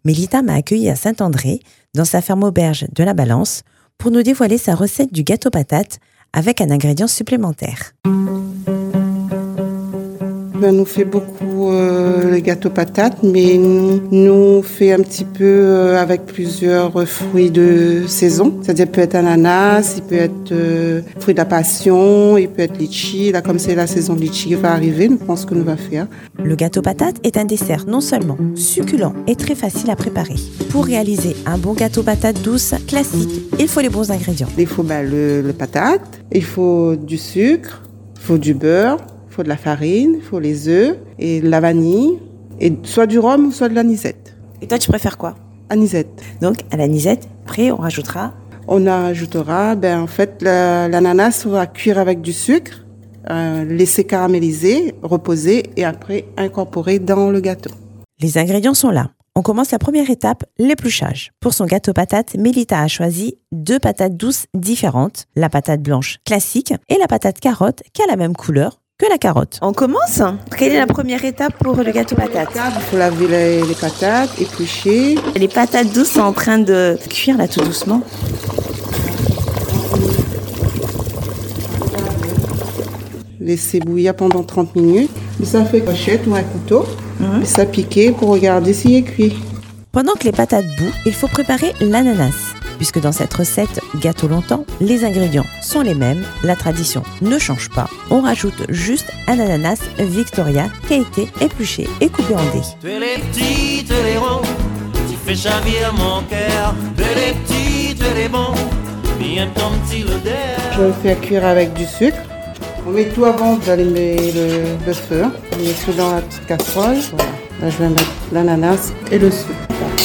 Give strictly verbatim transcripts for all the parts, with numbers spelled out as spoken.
Mélita m'a accueilli à Saint-André, dans sa ferme auberge de la Balance, pour nous dévoiler sa recette du gâteau patate avec un ingrédient supplémentaire. Ben, nous fait beaucoup euh, le gâteau patate, mais nous, nous fait un petit peu euh, avec plusieurs fruits de saison. C'est-à-dire, il peut être ananas, il peut être euh, fruit de la passion, il peut être litchi. Là, comme c'est la saison de litchi qui va arriver, nous pensons que nous va faire. Le gâteau patate est un dessert non seulement succulent et très facile à préparer. Pour réaliser un bon gâteau patate douce classique, il faut les bons ingrédients. Il faut ben, le, le patate, il faut du sucre, il faut du beurre. Il faut de la farine, il faut les œufs et de la vanille, et soit du rhum ou soit de l'anisette. Et toi, tu préfères quoi ? Anisette. Donc, à l'anisette, après, on rajoutera On ajoutera, ben, en fait, la, l'ananas, on va cuire avec du sucre, euh, laisser caraméliser, reposer et après incorporer dans le gâteau. Les ingrédients sont là. On commence la première étape, l'épluchage. Pour son gâteau patate, Mélita a choisi deux patates douces différentes, la patate blanche classique et la patate carotte qui a la même couleur que la carotte. On commence. Quelle est la première étape pour le gâteau patate ? Il faut laver les, les patates, éplucher. Les patates douces sont en train de cuire là tout doucement. Laisser bouillir pendant trente minutes. Et ça fait une pochette ou un couteau. Mmh. Et ça piquer pour regarder s'il est cuit. Pendant que les patates bouent, il faut préparer l'ananas. Puisque dans cette recette gâteau longtemps, les ingrédients sont les mêmes, la tradition ne change pas. On rajoute juste un ananas Victoria qui a été épluché et coupé en dés. Tu es les petits, tu es les ronds, tu fais chavir mon cœur. Tu es les petits, tu es les bons, bien ton petit le der. Je le fais cuire avec du sucre. On met tout avant d'allumer le, le feu. On met tout dans la petite casserole. Voilà. Là, je vais mettre l'ananas et le sucre.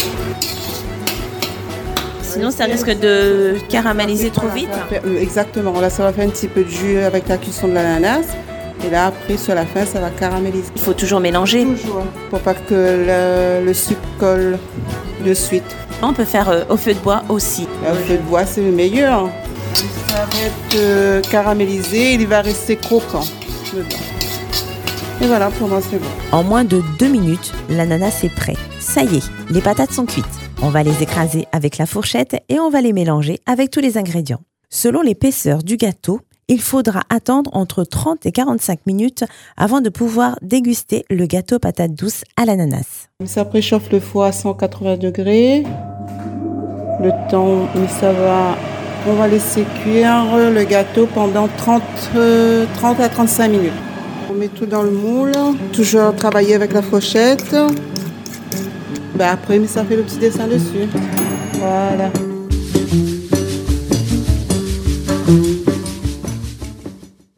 Sinon, ça risque de caraméliser trop vite. Exactement. Là, ça va faire un petit peu de jus avec la cuisson de l'ananas. Et là, après, sur la fin, ça va caraméliser. Il faut toujours mélanger. Toujours. Pour pas que le, le sucre colle de suite. On peut faire euh, au feu de bois aussi. Là, au feu de bois, c'est le meilleur. Ça va être euh, caramélisé. Il va rester croquant dedans. Et voilà, pour moi, c'est bon. En moins de deux minutes, l'ananas est prêt. Ça y est, les patates sont cuites. On va les écraser avec la fourchette et on va les mélanger avec tous les ingrédients. Selon l'épaisseur du gâteau, il faudra attendre entre trente et quarante-cinq minutes avant de pouvoir déguster le gâteau patate douce à l'ananas. Ça préchauffe le four à cent quatre-vingts degrés. Le temps, ça va, on va laisser cuire le gâteau pendant trente, trente à trente-cinq minutes. On met tout dans le moule, toujours travailler avec la fourchette. Ben après, mais ça fait le petit dessin dessus. Voilà.